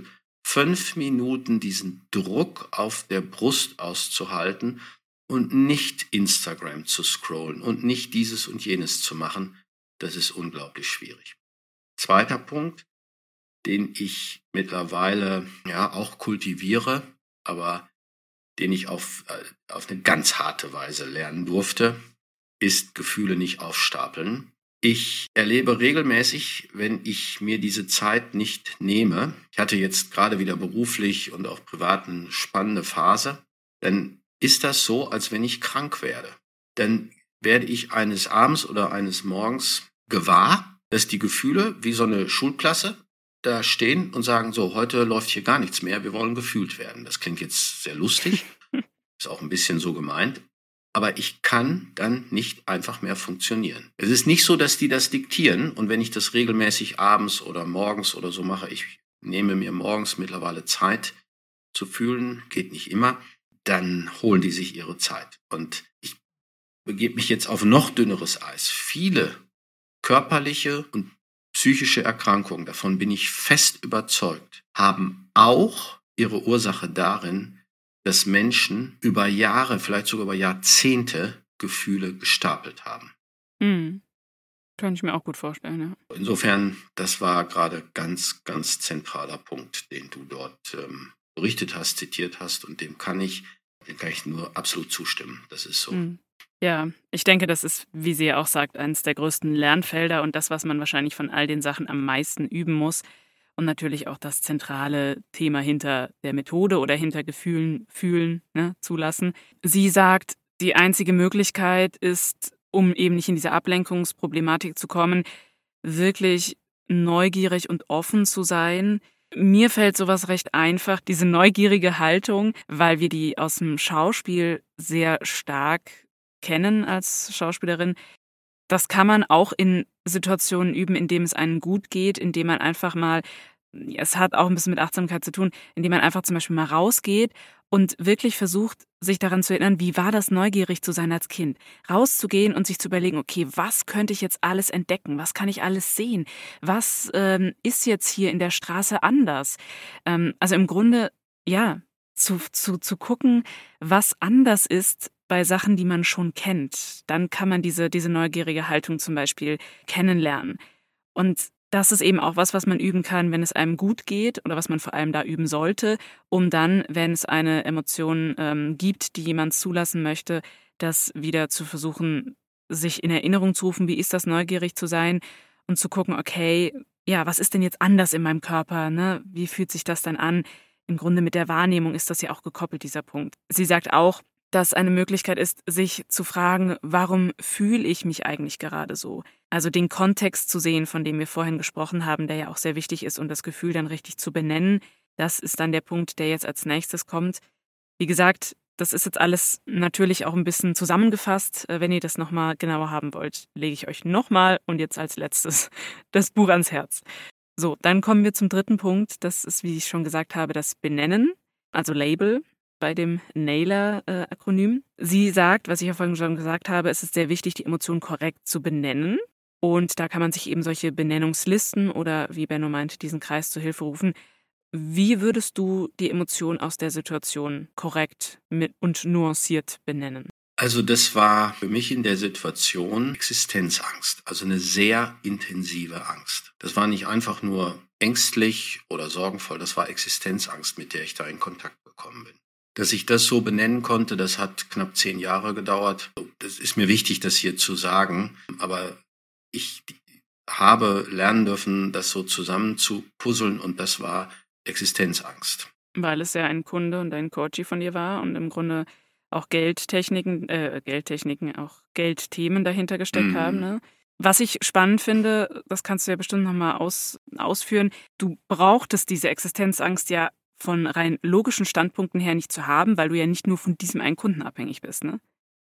5 Minuten diesen Druck auf der Brust auszuhalten und nicht Instagram zu scrollen und nicht dieses und jenes zu machen, das ist unglaublich schwierig. Zweiter Punkt, den ich mittlerweile auch kultiviere, aber den ich auf eine ganz harte Weise lernen durfte, ist Gefühle nicht aufstapeln. Ich erlebe regelmäßig, wenn ich mir diese Zeit nicht nehme, ich hatte jetzt gerade wieder beruflich und auch privat eine spannende Phase, dann ist das so, als wenn ich krank werde. Dann werde ich eines Abends oder eines Morgens gewahr, dass die Gefühle wie so eine Schulklasse da stehen und sagen, so, heute läuft hier gar nichts mehr, wir wollen gefühlt werden. Das klingt jetzt sehr lustig, ist auch ein bisschen so gemeint, aber ich kann dann nicht einfach mehr funktionieren. Es ist nicht so, dass die das diktieren und wenn ich das regelmäßig abends oder morgens oder so mache, ich nehme mir morgens mittlerweile Zeit zu fühlen, geht nicht immer, dann holen die sich ihre Zeit. Und ich begebe mich jetzt auf noch dünneres Eis. Viele körperliche und psychische Erkrankungen, davon bin ich fest überzeugt, haben auch ihre Ursache darin, dass Menschen über Jahre, vielleicht sogar über Jahrzehnte Gefühle gestapelt haben. Kann ich mir auch gut vorstellen, ja. Insofern, das war gerade ganz, ganz zentraler Punkt, den du dort berichtet hast, zitiert hast und dem kann ich nur absolut zustimmen. Das ist so. Ja, ich denke, das ist, wie sie ja auch sagt, eines der größten Lernfelder und das, was man wahrscheinlich von all den Sachen am meisten üben muss. Und natürlich auch das zentrale Thema hinter der Methode oder hinter Gefühlen, fühlen, zulassen. Sie sagt, die einzige Möglichkeit ist, um eben nicht in diese Ablenkungsproblematik zu kommen, wirklich neugierig und offen zu sein. Mir fällt sowas recht einfach, diese neugierige Haltung, weil wir die aus dem Schauspiel sehr stark kennen als Schauspielerin. Das kann man auch in Situationen üben, in denen es einem gut geht, indem man einfach mal, es hat auch ein bisschen mit Achtsamkeit zu tun, indem man einfach zum Beispiel mal rausgeht und wirklich versucht, sich daran zu erinnern, wie war das, neugierig zu sein als Kind. Rauszugehen und sich zu überlegen, okay, was könnte ich jetzt alles entdecken? Was kann ich alles sehen? Was ist jetzt hier in der Straße anders? Also im Grunde, ja, zu gucken, was anders ist bei Sachen, die man schon kennt. Dann kann man diese neugierige Haltung zum Beispiel kennenlernen. Und das ist eben auch was man üben kann, wenn es einem gut geht oder was man vor allem da üben sollte, um dann, wenn es eine Emotion gibt, die jemand zulassen möchte, das wieder zu versuchen, sich in Erinnerung zu rufen, wie ist das, neugierig zu sein und zu gucken, okay, ja, was ist denn jetzt anders in meinem Körper, ne? Wie fühlt sich das dann an? Im Grunde mit der Wahrnehmung ist das ja auch gekoppelt, dieser Punkt. Sie sagt auch, dass eine Möglichkeit ist, sich zu fragen, warum fühle ich mich eigentlich gerade so? Also den Kontext zu sehen, von dem wir vorhin gesprochen haben, der ja auch sehr wichtig ist und das Gefühl dann richtig zu benennen. Das ist dann der Punkt, der jetzt als nächstes kommt. Wie gesagt, das ist jetzt alles natürlich auch ein bisschen zusammengefasst. Wenn ihr das nochmal genauer haben wollt, lege ich euch nochmal und jetzt als letztes das Buch ans Herz. So, dann kommen wir zum dritten Punkt. Das ist, wie ich schon gesagt habe, das Benennen, also Label bei dem NAILER-Akronym. Sie sagt, was ich ja vorhin schon gesagt habe, es ist sehr wichtig, die Emotionen korrekt zu benennen. Und da kann man sich eben solche Benennungslisten oder, wie Benno meint, diesen Kreis zur Hilfe rufen. Wie würdest du die Emotion aus der Situation korrekt und nuanciert benennen? Also das war für mich in der Situation Existenzangst, also eine sehr intensive Angst. Das war nicht einfach nur ängstlich oder sorgenvoll, das war Existenzangst, mit der ich da in Kontakt gekommen bin. Dass ich das so benennen konnte, das hat knapp 10 Jahre gedauert. Das ist mir wichtig, das hier zu sagen, aber ich habe lernen dürfen, das so zusammen zu puzzeln und das war Existenzangst. Weil es ja ein Kunde und ein Coachie von dir war und im Grunde auch Geldthemen dahinter gesteckt haben. Ne? Was ich spannend finde, das kannst du ja bestimmt nochmal ausführen, du brauchtest diese Existenzangst ja von rein logischen Standpunkten her nicht zu haben, weil du ja nicht nur von diesem einen Kunden abhängig bist, ne?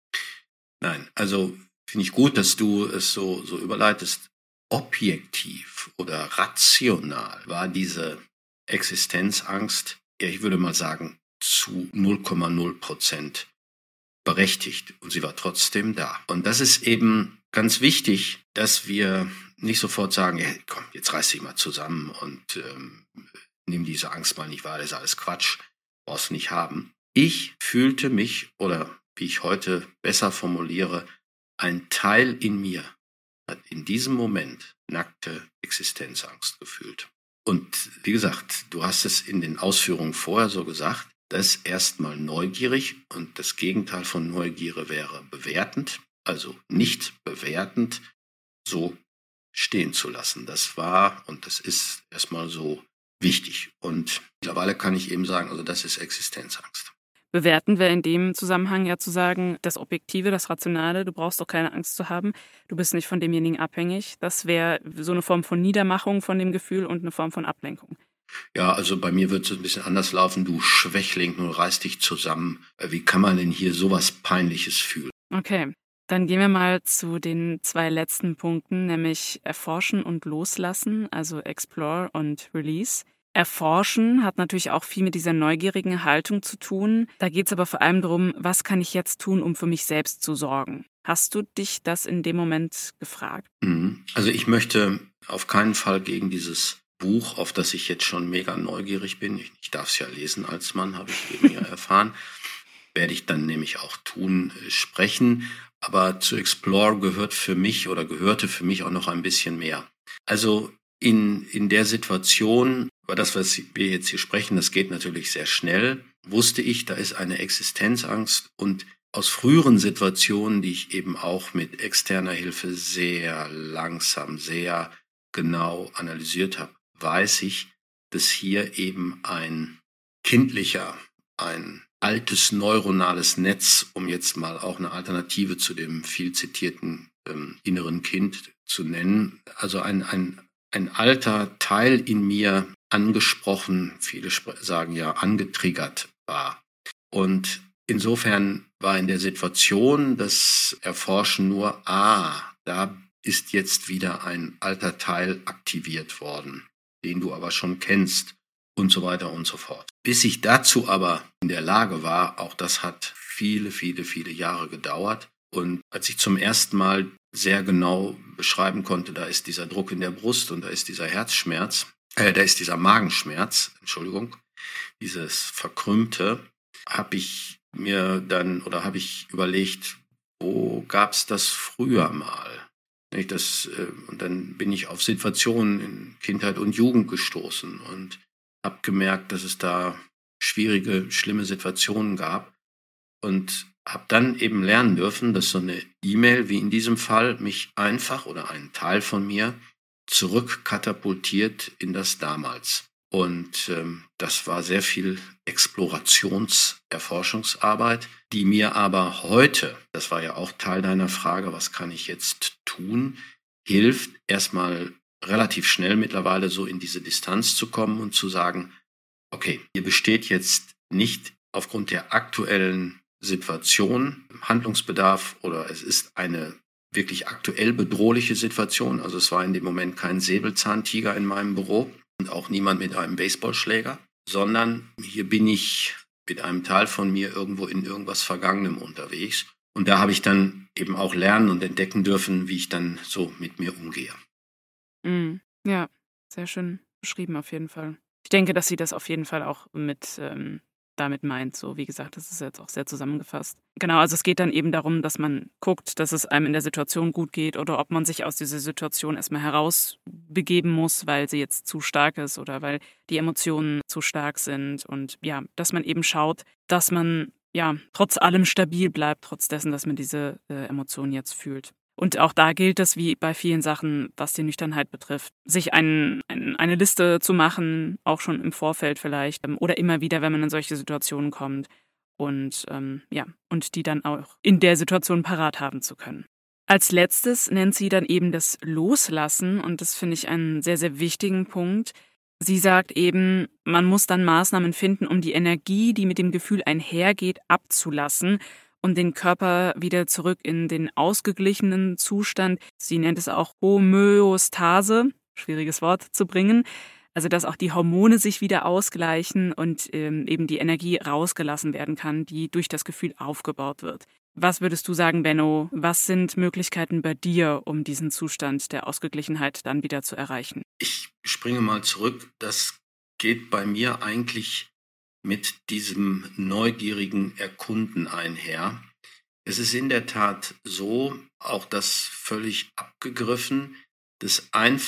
Nein, also finde ich gut, dass du es so überleitest. Objektiv oder rational war diese Existenzangst, ja, ich würde mal sagen, zu 0,0% berechtigt. Und sie war trotzdem da. Und das ist eben ganz wichtig, dass wir nicht sofort sagen, hey, komm, jetzt reiß dich mal zusammen und nimm diese Angst mal nicht wahr, das ist alles Quatsch, brauchst du nicht haben. Ich fühlte mich, oder wie ich heute besser formuliere, ein Teil in mir hat in diesem Moment nackte Existenzangst gefühlt. Und wie gesagt, du hast es in den Ausführungen vorher so gesagt, das ist erstmal neugierig und das Gegenteil von Neugierde wäre bewertend, also nicht bewertend, so stehen zu lassen. Das war und das ist erstmal so wichtig. Und mittlerweile kann ich eben sagen, also das ist Existenzangst. Bewertend wäre in dem Zusammenhang ja zu sagen, das Objektive, das Rationale, du brauchst doch keine Angst zu haben, du bist nicht von demjenigen abhängig. Das wäre so eine Form von Niedermachung von dem Gefühl und eine Form von Ablenkung. Ja, also bei mir wird es ein bisschen anders laufen. Du Schwächling, nun reiß dich zusammen. Wie kann man denn hier sowas Peinliches fühlen? Okay, dann gehen wir mal zu den 2 letzten Punkten, nämlich Erforschen und Loslassen, also Explore und Release. Erforschen hat natürlich auch viel mit dieser neugierigen Haltung zu tun. Da geht es aber vor allem darum, was kann ich jetzt tun, um für mich selbst zu sorgen? Hast du dich das in dem Moment gefragt? Also ich möchte auf keinen Fall gegen dieses Buch, auf das ich jetzt schon mega neugierig bin, ich darf es ja lesen als Mann, habe ich eben ja erfahren, werde ich dann nämlich auch tun, sprechen. Aber zu Explore gehörte für mich auch noch ein bisschen mehr. Also in der Situation, über das, was wir jetzt hier sprechen, das geht natürlich sehr schnell, wusste ich, da ist eine Existenzangst und aus früheren Situationen, die ich eben auch mit externer Hilfe sehr langsam, sehr genau analysiert habe, weiß ich, dass hier eben ein kindlicher, ein altes neuronales Netz, um jetzt mal auch eine Alternative zu dem viel zitierten inneren Kind zu nennen. Also ein alter Teil in mir angesprochen, viele sagen ja angetriggert war. Und insofern war in der Situation das Erforschen nur, da ist jetzt wieder ein alter Teil aktiviert worden, den du aber schon kennst und so weiter und so fort. Bis ich dazu aber in der Lage war, auch das hat viele, viele, viele Jahre gedauert. Und als ich zum ersten Mal sehr genau beschreiben konnte, da ist dieser Druck in der Brust und da ist dieser Herzschmerz, da ist dieser Magenschmerz, dieses Verkrümmte, habe ich überlegt, wo gab es das früher mal? Und dann bin ich auf Situationen in Kindheit und Jugend gestoßen und habe gemerkt, dass es da schwierige, schlimme Situationen gab und habe dann eben lernen dürfen, dass so eine E-Mail wie in diesem Fall mich einfach oder einen Teil von mir zurückkatapultiert in das Damals. Und das war sehr viel Erforschungsarbeit, die mir aber heute, das war ja auch Teil deiner Frage, was kann ich jetzt tun, hilft erstmal relativ schnell mittlerweile so in diese Distanz zu kommen und zu sagen, okay, hier besteht jetzt nicht aufgrund der aktuellen Situation Handlungsbedarf oder es ist eine wirklich aktuell bedrohliche Situation. Also es war in dem Moment kein Säbelzahntiger in meinem Büro und auch niemand mit einem Baseballschläger, sondern hier bin ich mit einem Teil von mir irgendwo in irgendwas Vergangenem unterwegs. Und da habe ich dann eben auch lernen und entdecken dürfen, wie ich dann so mit mir umgehe. Ja, sehr schön beschrieben auf jeden Fall. Ich denke, dass sie das auf jeden Fall auch damit meint. So, wie gesagt, das ist jetzt auch sehr zusammengefasst. Genau, also es geht dann eben darum, dass man guckt, dass es einem in der Situation gut geht oder ob man sich aus dieser Situation erstmal herausbegeben muss, weil sie jetzt zu stark ist oder weil die Emotionen zu stark sind. Und ja, dass man eben schaut, dass man ja trotz allem stabil bleibt, trotz dessen, dass man diese Emotionen jetzt fühlt. Und auch da gilt es, wie bei vielen Sachen, was die Nüchternheit betrifft, sich eine Liste zu machen, auch schon im Vorfeld vielleicht, oder immer wieder, wenn man in solche Situationen kommt und die dann auch in der Situation parat haben zu können. Als letztes nennt sie dann eben das Loslassen und das finde ich einen sehr, sehr wichtigen Punkt. Sie sagt eben, man muss dann Maßnahmen finden, um die Energie, die mit dem Gefühl einhergeht, abzulassen und den Körper wieder zurück in den ausgeglichenen Zustand, sie nennt es auch Homöostase, schwieriges Wort, zu bringen. Also dass auch die Hormone sich wieder ausgleichen und eben die Energie rausgelassen werden kann, die durch das Gefühl aufgebaut wird. Was würdest du sagen, Benno? Was sind Möglichkeiten bei dir, um diesen Zustand der Ausgeglichenheit dann wieder zu erreichen? Ich springe mal zurück. Das geht bei mir eigentlich mit diesem neugierigen Erkunden einher. Es ist in der Tat so, auch das völlig abgegriffen, dass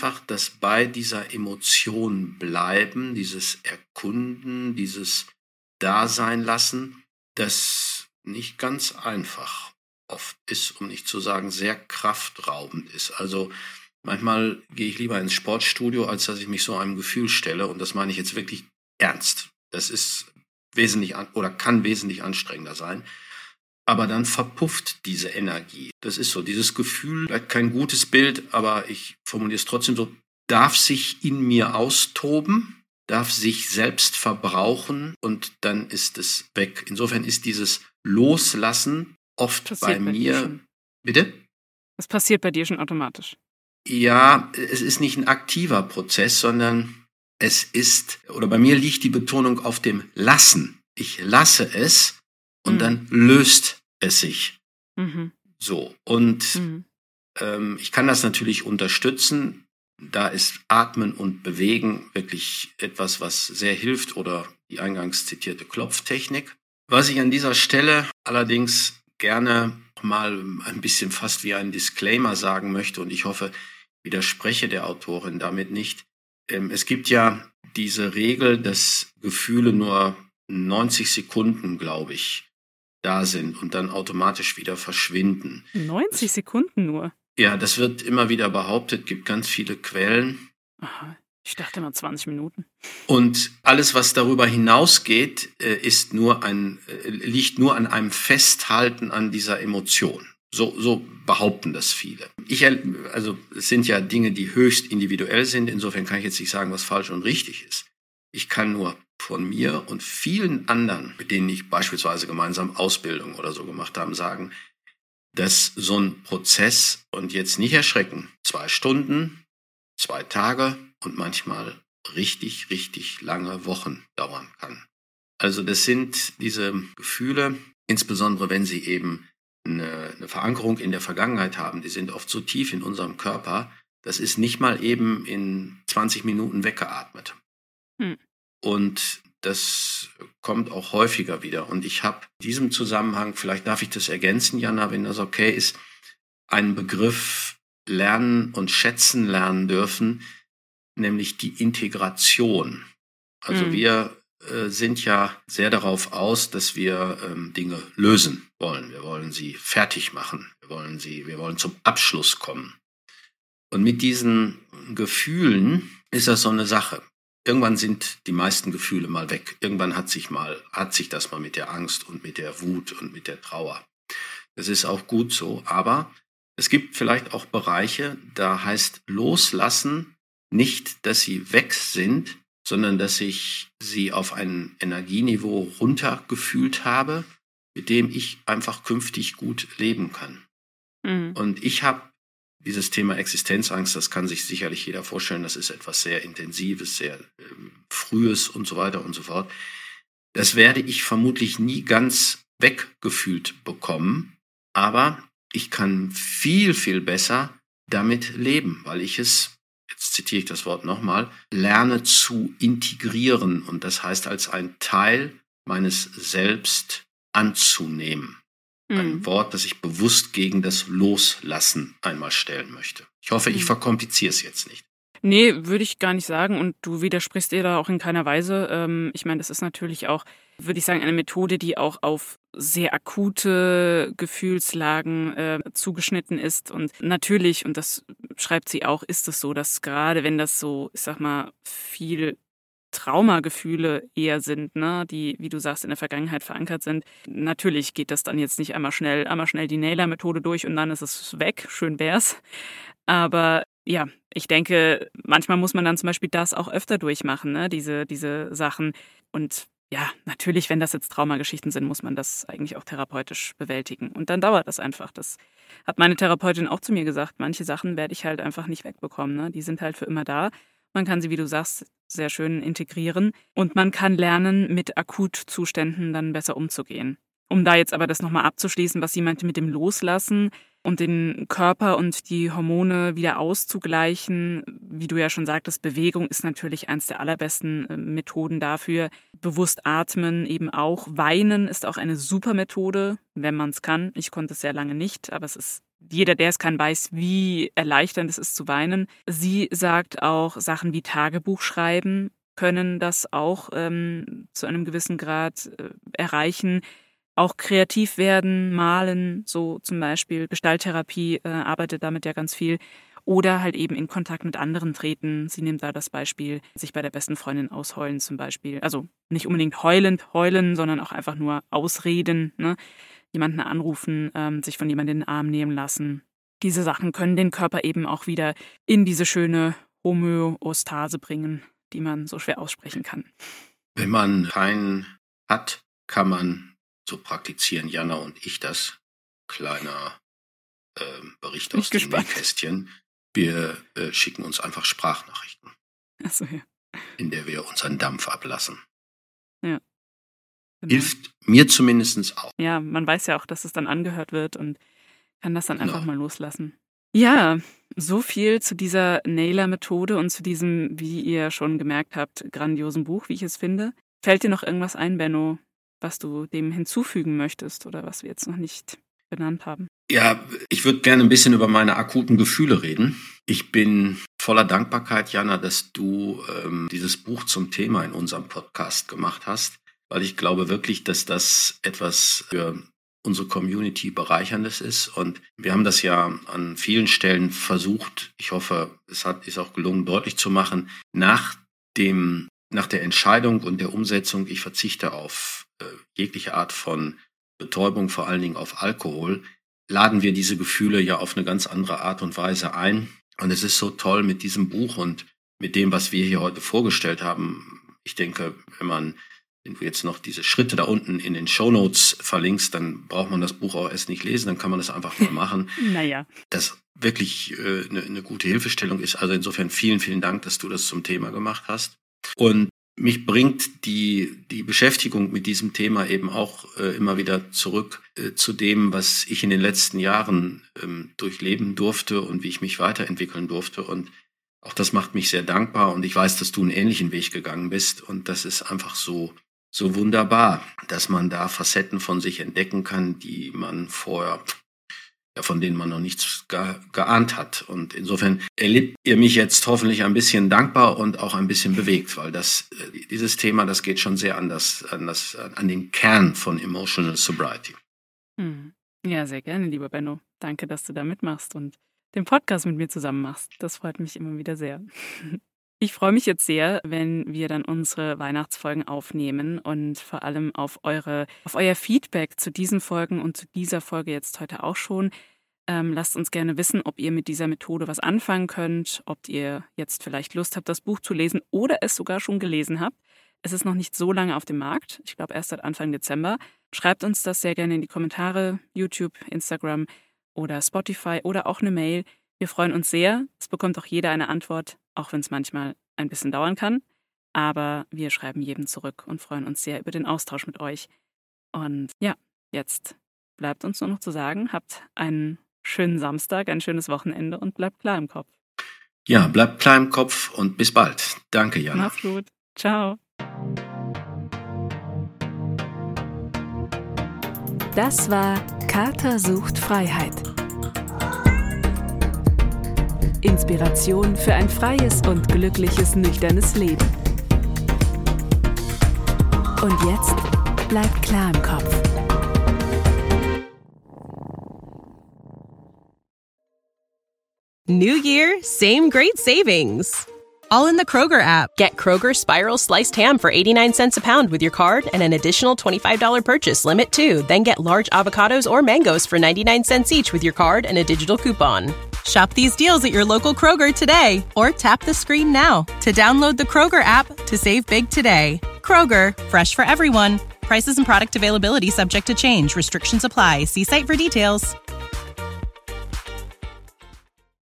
bei dieser Emotion bleiben, dieses Erkunden, dieses Dasein lassen, das nicht ganz einfach oft ist, um nicht zu sagen sehr kraftraubend ist. Also manchmal gehe ich lieber ins Sportstudio, als dass ich mich so einem Gefühl stelle und das meine ich jetzt wirklich ernst. Das ist kann wesentlich anstrengender sein. Aber dann verpufft diese Energie. Das ist so, dieses Gefühl, vielleicht kein gutes Bild, aber ich formuliere es trotzdem so, darf sich in mir austoben, darf sich selbst verbrauchen und dann ist es weg. Insofern ist dieses Loslassen oft bei mir. Bitte? Das passiert bei dir schon automatisch. Ja, es ist nicht ein aktiver Prozess, sondern bei mir liegt die Betonung auf dem Lassen. Ich lasse es und dann löst es sich. So, und ich kann das natürlich unterstützen. Da ist Atmen und Bewegen wirklich etwas, was sehr hilft oder die eingangs zitierte Klopftechnik. Was ich an dieser Stelle allerdings gerne mal ein bisschen fast wie ein Disclaimer sagen möchte und ich hoffe, widerspreche der Autorin damit nicht. Es gibt ja diese Regel, dass Gefühle nur 90 Sekunden, glaube ich, da sind und dann automatisch wieder verschwinden. 90 Sekunden nur? Ja, das wird immer wieder behauptet, gibt ganz viele Quellen. Aha. Ich dachte immer 20 Minuten. Und alles, was darüber hinausgeht, liegt nur an einem Festhalten an dieser Emotion. So behaupten das viele. Also es sind ja Dinge, die höchst individuell sind. Insofern kann ich jetzt nicht sagen, was falsch und richtig ist. Ich kann nur von mir und vielen anderen, mit denen ich beispielsweise gemeinsam Ausbildung oder so gemacht habe, sagen, dass so ein Prozess, und jetzt nicht erschrecken, 2 Stunden, 2 Tage und manchmal richtig, richtig lange Wochen dauern kann. Also das sind diese Gefühle, insbesondere wenn sie eben eine Verankerung in der Vergangenheit haben, die sind oft so tief in unserem Körper, das ist nicht mal eben in 20 Minuten weggeatmet. Und das kommt auch häufiger wieder. Und ich habe in diesem Zusammenhang, vielleicht darf ich das ergänzen, Jana, wenn das okay ist, einen Begriff lernen und schätzen lernen dürfen, nämlich die Integration. Also wir sind ja sehr darauf aus, dass wir Dinge lösen wollen. Wir wollen sie fertig machen. Wir wollen zum Abschluss kommen. Und mit diesen Gefühlen ist das so eine Sache. Irgendwann sind die meisten Gefühle mal weg. Irgendwann hat sich das mal mit der Angst und mit der Wut und mit der Trauer. Das ist auch gut so, aber es gibt vielleicht auch Bereiche, da heißt loslassen nicht, dass sie weg sind, sondern dass ich sie auf ein Energieniveau runtergefühlt habe, mit dem ich einfach künftig gut leben kann. Und ich habe dieses Thema Existenzangst, das kann sich sicherlich jeder vorstellen, das ist etwas sehr Intensives, sehr Frühes und so weiter und so fort. Das werde ich vermutlich nie ganz weggefühlt bekommen, aber ich kann viel, viel besser damit leben, weil ich es, jetzt zitiere ich das Wort nochmal, lerne zu integrieren und das heißt als ein Teil meines Selbst anzunehmen. Ein Wort, das ich bewusst gegen das Loslassen einmal stellen möchte. Ich hoffe, ich verkompliziere es jetzt nicht. Nee, würde ich gar nicht sagen und du widersprichst dir da auch in keiner Weise. Ich meine, das ist natürlich auch, würde ich sagen, eine Methode, die auch auf sehr akute Gefühlslagen zugeschnitten ist und natürlich, und das schreibt sie auch, ist es so, dass gerade wenn das so, ich sag mal, viel Traumagefühle eher sind, ne, die, wie du sagst, in der Vergangenheit verankert sind. Natürlich geht das dann jetzt nicht einmal schnell die Naylor-Methode durch und dann ist es weg, schön wär's. Aber ja, ich denke, manchmal muss man dann zum Beispiel das auch öfter durchmachen, ne, diese Sachen. Und ja, natürlich, wenn das jetzt Traumageschichten sind, muss man das eigentlich auch therapeutisch bewältigen. Und dann dauert das einfach. Das hat meine Therapeutin auch zu mir gesagt. Manche Sachen werde ich halt einfach nicht wegbekommen, ne? Die sind halt für immer da. Man kann sie, wie du sagst, sehr schön integrieren und man kann lernen, mit Akutzuständen dann besser umzugehen. Um da jetzt aber das nochmal abzuschließen, was sie meinte mit dem Loslassen und den Körper und die Hormone wieder auszugleichen. Wie du ja schon sagtest, Bewegung ist natürlich eines der allerbesten Methoden dafür. Bewusst atmen eben auch. Weinen ist auch eine super Methode, wenn man es kann. Ich konnte es sehr lange nicht, aber es ist jeder, der es kann, weiß, wie erleichternd es ist zu weinen. Sie sagt auch, Sachen wie Tagebuch schreiben können das auch zu einem gewissen Grad erreichen. Auch kreativ werden, malen, so zum Beispiel. Gestalttherapie arbeitet damit ja ganz viel. Oder halt eben in Kontakt mit anderen treten. Sie nimmt da das Beispiel, sich bei der besten Freundin ausheulen zum Beispiel. Also nicht unbedingt heulen, sondern auch einfach nur ausreden, ne? Jemanden anrufen, sich von jemandem in den Arm nehmen lassen. Diese Sachen können den Körper eben auch wieder in diese schöne Homöostase bringen, die man so schwer aussprechen kann. Wenn man keinen hat, kann man so praktizieren, Jana und ich das. Kleiner Bericht aus dem Nähkästchen. Wir schicken uns einfach Sprachnachrichten, Ach so, ja. in der wir unseren Dampf ablassen. Ja. Genau. Hilft mir zumindest auch. Ja, man weiß ja auch, dass es dann angehört wird und kann das dann einfach mal loslassen. Ja, so viel zu dieser Naylor-Methode und zu diesem, wie ihr schon gemerkt habt, grandiosen Buch, wie ich es finde. Fällt dir noch irgendwas ein, Benno, was du dem hinzufügen möchtest oder was wir jetzt noch nicht benannt haben? Ja, ich würde gerne ein bisschen über meine akuten Gefühle reden. Ich bin voller Dankbarkeit, Jana, dass du dieses Buch zum Thema in unserem Podcast gemacht hast, weil ich glaube wirklich, dass das etwas für unsere Community Bereicherndes ist. Und wir haben das ja an vielen Stellen versucht. Ich hoffe, es ist auch gelungen, deutlich zu machen. Nach der Entscheidung und der Umsetzung, ich verzichte auf jegliche Art von Betäubung, vor allen Dingen auf Alkohol, laden wir diese Gefühle ja auf eine ganz andere Art und Weise ein. Und es ist so toll mit diesem Buch und mit dem, was wir hier heute vorgestellt haben. Ich denke, wenn du jetzt noch diese Schritte da unten in den Shownotes verlinkst, dann braucht man das Buch auch erst nicht lesen, dann kann man das einfach mal machen. Naja. Das wirklich eine gute Hilfestellung ist. Also insofern vielen, vielen Dank, dass du das zum Thema gemacht hast. Und mich bringt die Beschäftigung mit diesem Thema eben auch immer wieder zurück zu dem, was ich in den letzten Jahren durchleben durfte und wie ich mich weiterentwickeln durfte. Und auch das macht mich sehr dankbar. Und ich weiß, dass du einen ähnlichen Weg gegangen bist. Und das ist einfach so wunderbar, dass man da Facetten von sich entdecken kann, die man vorher, von denen man noch nichts geahnt hat. Und insofern erlebt ihr mich jetzt hoffentlich ein bisschen dankbar und auch ein bisschen bewegt, weil dieses Thema, das geht schon sehr an den Kern von Emotional Sobriety. Ja, sehr gerne, lieber Benno. Danke, dass du da mitmachst und den Podcast mit mir zusammen machst. Das freut mich immer wieder sehr. Ich freue mich jetzt sehr, wenn wir dann unsere Weihnachtsfolgen aufnehmen und vor allem auf euer Feedback zu diesen Folgen und zu dieser Folge jetzt heute auch schon. Lasst uns gerne wissen, ob ihr mit dieser Methode was anfangen könnt, ob ihr jetzt vielleicht Lust habt, das Buch zu lesen oder es sogar schon gelesen habt. Es ist noch nicht so lange auf dem Markt, ich glaube erst seit Anfang Dezember. Schreibt uns das sehr gerne in die Kommentare, YouTube, Instagram oder Spotify oder auch eine Mail. Wir freuen uns sehr. Es bekommt auch jeder eine Antwort, auch wenn es manchmal ein bisschen dauern kann. Aber wir schreiben jedem zurück und freuen uns sehr über den Austausch mit euch. Und ja, jetzt bleibt uns nur noch zu sagen, habt einen schönen Samstag, ein schönes Wochenende und bleibt klar im Kopf. Ja, bleibt klar im Kopf und bis bald. Danke, Jana. Mach's gut. Ciao. Das war Kater sucht Freiheit. Inspiration für ein freies und glückliches, nüchternes Leben. Und jetzt bleibt klar im Kopf. New Year, same great savings. All in the Kroger app. Get Kroger Spiral Sliced Ham for 89 cents a pound with your card and an additional $25 purchase limit too. Then get large avocados or mangoes for 99 cents each with your card and a digital coupon. Shop these deals at your local Kroger today or tap the screen now to download the Kroger app to save big today. Kroger, fresh for everyone. Prices and product availability subject to change. Restrictions apply. See site for details.